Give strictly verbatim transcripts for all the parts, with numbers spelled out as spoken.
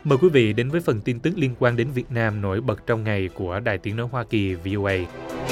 Mời quý vị đến với phần tin tức liên quan đến Việt Nam nổi bật trong ngày của Đài Tiếng nói Hoa Kỳ vê o a.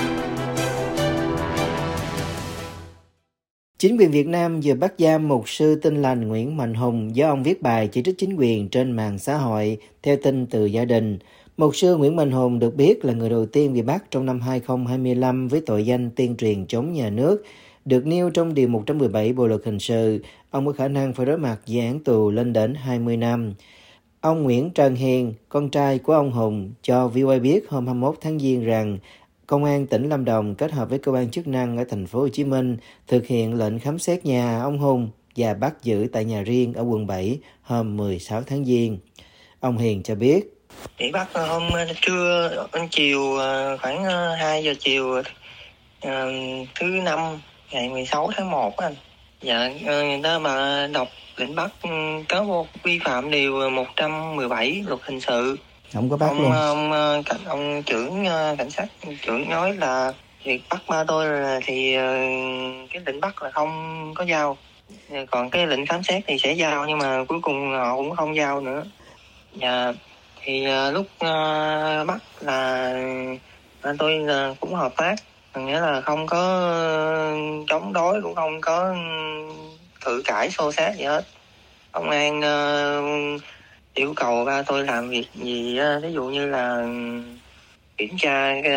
Chính quyền Việt Nam vừa bắt giam mục sư Tin Lành Nguyễn Mạnh Hùng do ông viết bài chỉ trích chính quyền trên mạng xã hội. Theo tin từ gia đình, mục sư Nguyễn Mạnh Hùng được biết là người đầu tiên bị bắt trong năm hai không hai lăm với tội danh tuyên truyền chống nhà nước. Được nêu trong Điều một trăm mười bảy Bộ Luật Hình sự, ông có khả năng phải đối mặt dự án tù lên đến hai mươi năm. Ông Nguyễn Trần Hiền, con trai của ông Hùng, cho vê o a biết hôm hai mươi mốt tháng Giêng rằng Công an tỉnh Lâm Đồng kết hợp với cơ quan chức năng ở thành phố Hồ Chí Minh thực hiện lệnh khám xét nhà ông Hùng và bắt giữ tại nhà riêng ở quận bảy hôm mười sáu tháng Giêng. Ông Hiền cho biết, bị bắt hôm trưa chiều khoảng hai giờ chiều thứ năm ngày mười sáu tháng một anh. Dạ, người ta mà đọc lệnh bắt cáo buộc vi phạm điều một trăm mười bảy Luật Hình sự. Không có bắt ông, luôn. Ông, ông, ông trưởng cảnh sát trưởng nói là việc bắt ba tôi là thì cái lệnh bắt là không có giao. Còn cái lệnh khám xét thì sẽ giao, nhưng mà cuối cùng họ cũng không giao nữa. Dạ, thì lúc uh, bắt là ba tôi là cũng hợp tác. Nghĩa là không có chống đối, cũng không có cự cãi xô xát gì hết. Công an uh, yêu cầu ba tôi làm việc gì, uh, ví dụ như là kiểm tra, uh,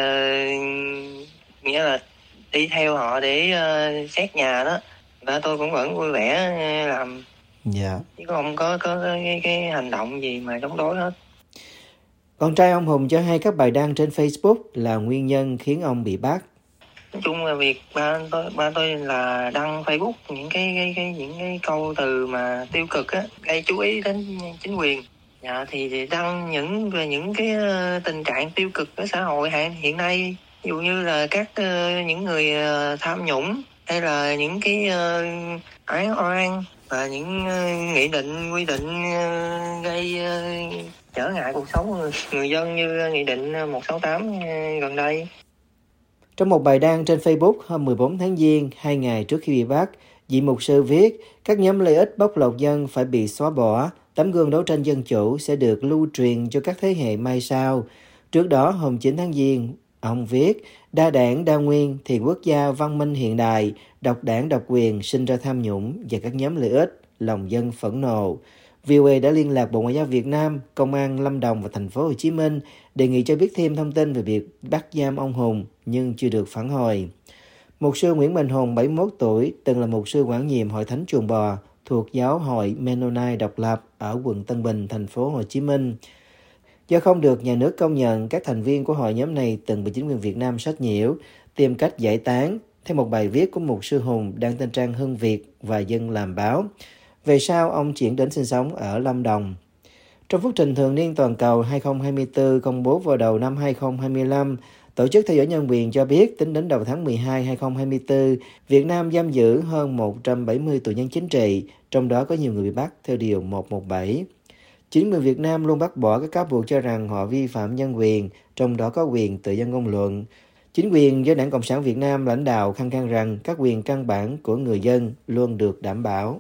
nghĩa là đi theo họ để uh, xét nhà đó. Ba tôi cũng vẫn vui vẻ uh, làm. Dạ. Chứ không có, có cái, cái hành động gì mà chống đối hết. Con trai ông Hùng cho hay các bài đăng trên Facebook là nguyên nhân khiến ông bị bắt. Nói chung là việc ba tôi ba tôi là đăng Facebook những cái, cái, cái những cái câu từ mà tiêu cực á, gây chú ý đến chính quyền. Dạ, thì đăng những về những cái tình trạng tiêu cực của xã hội hiện nay, ví dụ như là các uh, những người uh, tham nhũng, hay là những cái uh, án oan và những uh, nghị định quy định uh, gây uh, trở ngại cuộc sống người, người dân như nghị định một sáu tám uh, gần đây. Trong một bài đăng trên Facebook hôm mười bốn tháng Giêng, hai ngày trước khi bị bắt, vị mục sư viết các nhóm lợi ích bóc lột dân phải bị xóa bỏ, tấm gương đấu tranh dân chủ sẽ được lưu truyền cho các thế hệ mai sau. Trước đó, hôm chín tháng Giêng, ông viết đa đảng đa nguyên thì quốc gia văn minh hiện đại, độc đảng độc quyền sinh ra tham nhũng và các nhóm lợi ích, lòng dân phẫn nộ. vê o a đã liên lạc Bộ Ngoại giao Việt Nam, Công an Lâm Đồng và thành phố Hồ Chí Minh đề nghị cho biết thêm thông tin về việc bắt giam ông Hùng nhưng chưa được phản hồi. Mục sư Nguyễn Mạnh Hùng, bảy mươi mốt tuổi, từng là mục sư quản nhiệm Hội Thánh Chuồng Bò thuộc giáo hội Mennonite độc lập ở quận Tân Bình, thành phố Hồ Chí Minh. Do không được nhà nước công nhận, các thành viên của hội nhóm này từng bị chính quyền Việt Nam sách nhiễu, tìm cách giải tán, theo một bài viết của mục sư Hùng đăng trên trang Hưng Việt và Dân Làm Báo. Về sau, ông chuyển đến sinh sống ở Lâm Đồng. Trong phúc trình thường niên toàn cầu hai không hai tư công bố vào đầu năm hai không hai lăm, Tổ chức Theo dõi Nhân quyền cho biết tính đến đầu tháng mười hai năm hai không hai tư, Việt Nam giam giữ hơn một trăm bảy mươi tù nhân chính trị, trong đó có nhiều người bị bắt theo Điều một một bảy. Chính quyền Việt Nam luôn bác bỏ các cáo buộc cho rằng họ vi phạm nhân quyền, trong đó có quyền tự do ngôn luận. Chính quyền do Đảng Cộng sản Việt Nam lãnh đạo khăng khăng rằng các quyền căn bản của người dân luôn được đảm bảo.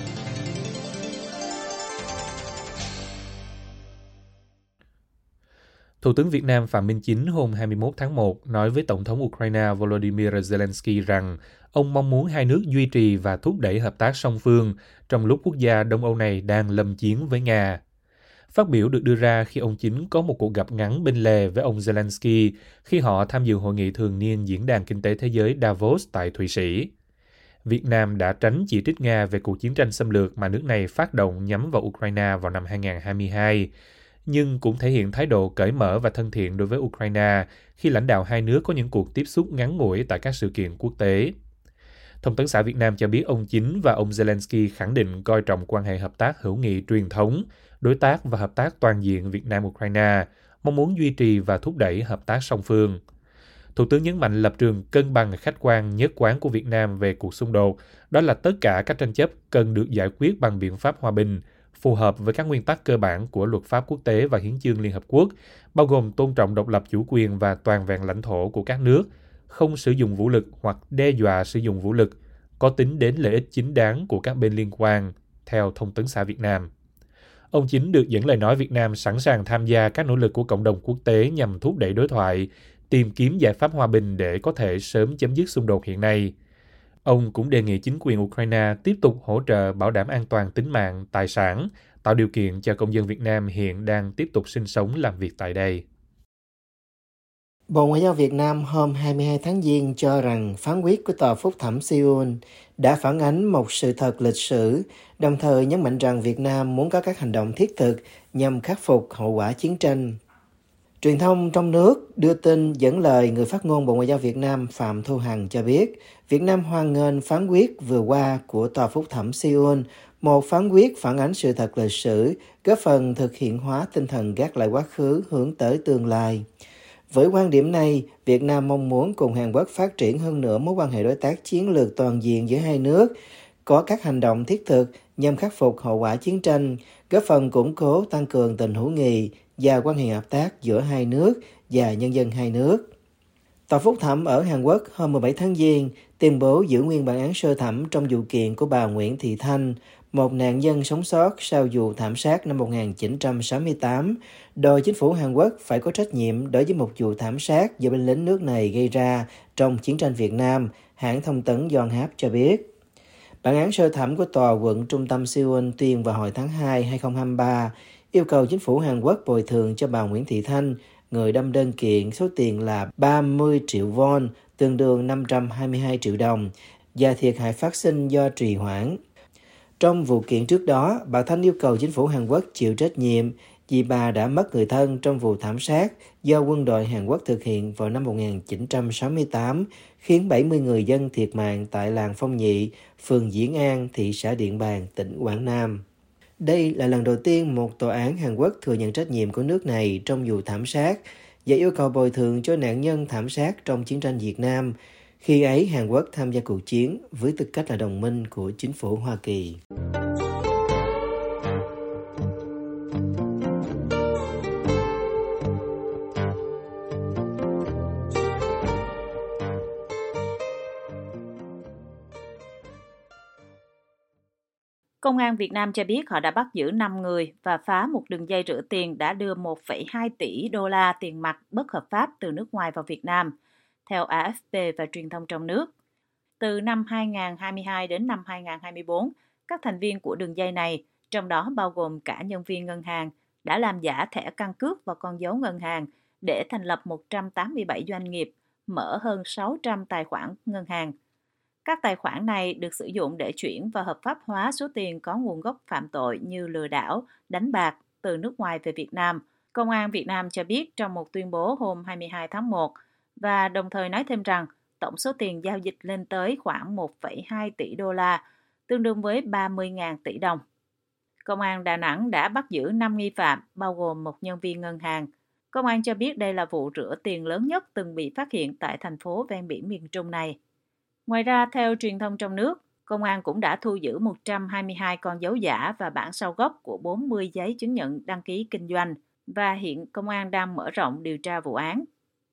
Thủ tướng Việt Nam Phạm Minh Chính hôm hai mươi mốt tháng một nói với Tổng thống Ukraine Volodymyr Zelensky rằng ông mong muốn hai nước duy trì và thúc đẩy hợp tác song phương trong lúc quốc gia Đông Âu này đang lâm chiến với Nga. Phát biểu được đưa ra khi ông Chính có một cuộc gặp ngắn bên lề với ông Zelensky khi họ tham dự hội nghị thường niên Diễn đàn Kinh tế Thế giới Davos tại Thụy Sĩ. Việt Nam đã tránh chỉ trích Nga về cuộc chiến tranh xâm lược mà nước này phát động nhắm vào Ukraine vào năm hai không hai hai, nhưng cũng thể hiện thái độ cởi mở và thân thiện đối với Ukraine khi lãnh đạo hai nước có những cuộc tiếp xúc ngắn ngủi tại các sự kiện quốc tế. Thông tấn xã Việt Nam cho biết ông Chính và ông Zelensky khẳng định coi trọng quan hệ hợp tác hữu nghị truyền thống, đối tác và hợp tác toàn diện Việt Nam-Ukraine, mong muốn duy trì và thúc đẩy hợp tác song phương. Thủ tướng nhấn mạnh lập trường cân bằng khách quan nhất quán của Việt Nam về cuộc xung đột, đó là tất cả các tranh chấp cần được giải quyết bằng biện pháp hòa bình, phù hợp với các nguyên tắc cơ bản của luật pháp quốc tế và hiến chương Liên Hợp Quốc, bao gồm tôn trọng độc lập chủ quyền và toàn vẹn lãnh thổ của các nước, không sử dụng vũ lực hoặc đe dọa sử dụng vũ lực, có tính đến lợi ích chính đáng của các bên liên quan, theo Thông tấn xã Việt Nam. Ông Chính được dẫn lời nói Việt Nam sẵn sàng tham gia các nỗ lực của cộng đồng quốc tế nhằm thúc đẩy đối thoại, tìm kiếm giải pháp hòa bình để có thể sớm chấm dứt xung đột hiện nay. Ông cũng đề nghị chính quyền Ukraine tiếp tục hỗ trợ bảo đảm an toàn tính mạng, tài sản, tạo điều kiện cho công dân Việt Nam hiện đang tiếp tục sinh sống làm việc tại đây. Bộ Ngoại giao Việt Nam hôm hai mươi hai tháng Giêng cho rằng phán quyết của Tòa Phúc thẩm Seoul đã phản ánh một sự thật lịch sử, đồng thời nhấn mạnh rằng Việt Nam muốn có các hành động thiết thực nhằm khắc phục hậu quả chiến tranh. Truyền thông trong nước đưa tin dẫn lời người phát ngôn Bộ Ngoại giao Việt Nam Phạm Thu Hằng cho biết, Việt Nam hoan nghênh phán quyết vừa qua của Tòa Phúc thẩm Seoul, một phán quyết phản ánh sự thật lịch sử, góp phần thực hiện hóa tinh thần gác lại quá khứ hướng tới tương lai. Với quan điểm này, Việt Nam mong muốn cùng Hàn Quốc phát triển hơn nữa mối quan hệ đối tác chiến lược toàn diện giữa hai nước, có các hành động thiết thực nhằm khắc phục hậu quả chiến tranh, góp phần củng cố tăng cường tình hữu nghị và quan hệ hợp tác giữa hai nước và nhân dân hai nước. Tòa Phúc thẩm ở Hàn Quốc hôm mười bảy tháng Giêng tuyên bố giữ nguyên bản án sơ thẩm trong vụ kiện của bà Nguyễn Thị Thanh, một nạn nhân sống sót sau vụ thảm sát năm một nghìn chín trăm sáu mươi tám, đòi chính phủ Hàn Quốc phải có trách nhiệm đối với một vụ thảm sát do binh lính nước này gây ra trong chiến tranh Việt Nam, hãng thông tấn Yonhap cho biết. Bản án sơ thẩm của Tòa quận trung tâm Seoul tuyên vào hồi tháng hai năm hai nghìn không trăm hai mươi ba yêu cầu chính phủ Hàn Quốc bồi thường cho bà Nguyễn Thị Thanh, người đâm đơn kiện, số tiền là ba mươi triệu won, tương đương năm trăm hai mươi hai triệu đồng, và thiệt hại phát sinh do trì hoãn. Trong vụ kiện trước đó, bà Thanh yêu cầu chính phủ Hàn Quốc chịu trách nhiệm vì bà đã mất người thân trong vụ thảm sát do quân đội Hàn Quốc thực hiện vào năm một nghìn chín trăm sáu mươi tám, khiến bảy mươi người dân thiệt mạng tại làng Phong Nhị, phường Diễn An, thị xã Điện Bàn, tỉnh Quảng Nam. Đây là lần đầu tiên một tòa án Hàn Quốc thừa nhận trách nhiệm của nước này trong vụ thảm sát và yêu cầu bồi thường cho nạn nhân thảm sát trong chiến tranh Việt Nam. Khi ấy, Hàn Quốc tham gia cuộc chiến với tư cách là đồng minh của chính phủ Hoa Kỳ. Công an Việt Nam cho biết họ đã bắt giữ năm người và phá một đường dây rửa tiền đã đưa một phẩy hai tỷ đô la tiền mặt bất hợp pháp từ nước ngoài vào Việt Nam, theo a ép pê và truyền thông trong nước. Từ năm hai nghìn không trăm hai mươi hai đến năm hai nghìn không trăm hai mươi tư, các thành viên của đường dây này, trong đó bao gồm cả nhân viên ngân hàng, đã làm giả thẻ căn cước và con dấu ngân hàng để thành lập một trăm tám mươi bảy doanh nghiệp, mở hơn sáu trăm tài khoản ngân hàng. Các tài khoản này được sử dụng để chuyển và hợp pháp hóa số tiền có nguồn gốc phạm tội như lừa đảo, đánh bạc từ nước ngoài về Việt Nam, Công an Việt Nam cho biết trong một tuyên bố hôm hai mươi hai tháng một, và đồng thời nói thêm rằng tổng số tiền giao dịch lên tới khoảng một phẩy hai tỷ đô la, tương đương với ba mươi nghìn tỷ đồng. Công an Đà Nẵng đã bắt giữ năm nghi phạm, bao gồm một nhân viên ngân hàng. Công an cho biết đây là vụ rửa tiền lớn nhất từng bị phát hiện tại thành phố ven biển miền Trung này. Ngoài ra, theo truyền thông trong nước, công an cũng đã thu giữ một trăm hai mươi hai con dấu giả và bản sao gốc của bốn mươi giấy chứng nhận đăng ký kinh doanh, và hiện công an đang mở rộng điều tra vụ án.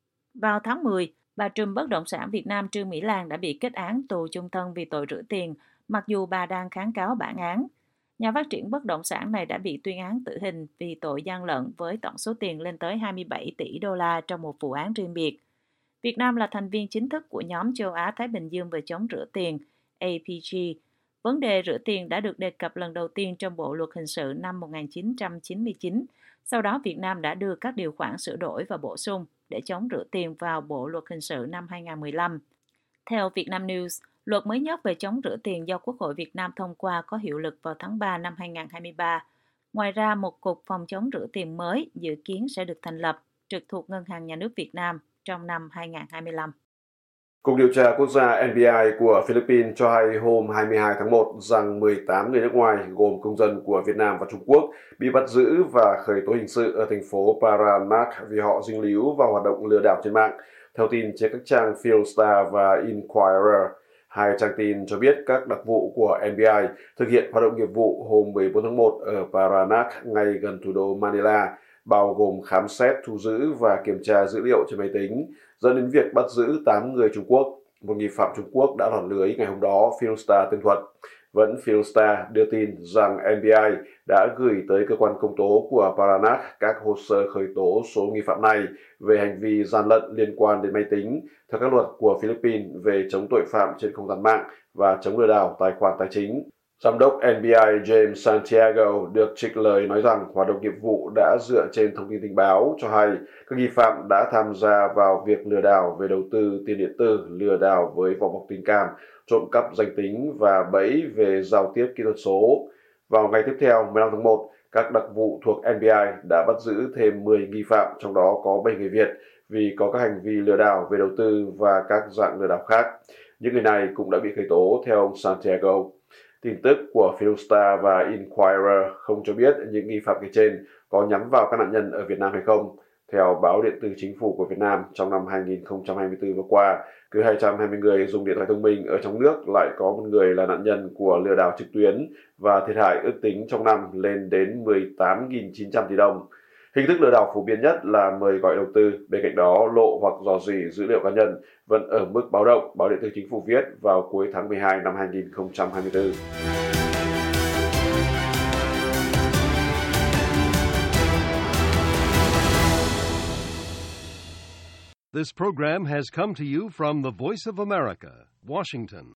Vào tháng mười, bà trùm bất động sản Việt Nam Trương Mỹ Lan đã bị kết án tù chung thân vì tội rửa tiền, mặc dù bà đang kháng cáo bản án. Nhà phát triển bất động sản này đã bị tuyên án tử hình vì tội gian lận với tổng số tiền lên tới hai mươi bảy tỷ đô la trong một vụ án riêng biệt. Việt Nam là thành viên chính thức của nhóm châu Á-Thái Bình Dương về chống rửa tiền, A P G. Vấn đề rửa tiền đã được đề cập lần đầu tiên trong Bộ Luật Hình sự năm một nghìn chín trăm chín mươi chín. Sau đó, Việt Nam đã đưa các điều khoản sửa đổi và bổ sung để chống rửa tiền vào Bộ Luật Hình sự năm hai nghìn không trăm mười lăm. Theo Vietnam News, luật mới nhất về chống rửa tiền do Quốc hội Việt Nam thông qua có hiệu lực vào tháng ba năm hai nghìn không trăm hai mươi ba. Ngoài ra, một cục phòng chống rửa tiền mới dự kiến sẽ được thành lập trực thuộc Ngân hàng Nhà nước Việt Nam trong năm hai nghìn không trăm hai mươi lăm. Cục điều tra quốc gia N B I của Philippines cho hay hôm hai mươi hai tháng một rằng mười tám người nước ngoài gồm công dân của Việt Nam và Trung Quốc bị bắt giữ và khởi tố hình sự ở thành phố Paraná vì họ dính líu vào hoạt động lừa đảo trên mạng, theo tin trên các trang Philstar và Inquirer. Hai trang tin cho biết các đặc vụ của N B I thực hiện hoạt động nghiệp vụ hôm mười bốn tháng một ở Paraná, ngay gần thủ đô Manila, bao gồm khám xét, thu giữ và kiểm tra dữ liệu trên máy tính, dẫn đến việc bắt giữ tám người Trung Quốc. Một nghi phạm Trung Quốc đã lọt lưới ngày hôm đó, Philstar tường thuật. vẫn Philosta đưa tin rằng en bê i đã gửi tới cơ quan công tố của Paraná các hồ sơ khởi tố số nghi phạm này về hành vi gian lận liên quan đến máy tính theo các luật của Philippines về chống tội phạm trên không gian mạng và chống lừa đảo tài khoản tài chính. Giám đốc en bê i James Santiago được trích lời nói rằng hoạt động nghiệp vụ đã dựa trên thông tin tình báo cho hay các nghi phạm đã tham gia vào việc lừa đảo về đầu tư tiền điện tử, lừa đảo với vỏ bọc tình cảm, trộm cắp danh tính và bẫy về giao tiếp kỹ thuật số. Vào ngày tiếp theo, mười lăm tháng một, các đặc vụ thuộc en bê i đã bắt giữ thêm mười nghi phạm, trong đó có bảy người Việt, vì có các hành vi lừa đảo về đầu tư và các dạng lừa đảo khác. Những người này cũng đã bị khởi tố theo ông Santiago. Tin tức của Philosta và Inquirer không cho biết những nghi phạm kể trên có nhắm vào các nạn nhân ở Việt Nam hay không. Theo báo điện tử chính phủ của Việt Nam, trong năm hai nghìn không trăm hai mươi tư vừa qua, cứ hai trăm hai mươi người dùng điện thoại thông minh ở trong nước lại có một người là nạn nhân của lừa đảo trực tuyến và thiệt hại ước tính trong năm lên đến mười tám nghìn chín trăm tỷ đồng. Hình thức lừa đảo phổ biến nhất là mời gọi đầu tư, bên cạnh đó lộ hoặc rò rỉ dữ liệu cá nhân vẫn ở mức báo động, báo điện tử chính phủ viết vào cuối tháng mười hai năm hai nghìn không trăm hai mươi tư. This program has come to you from the Voice of America, Washington.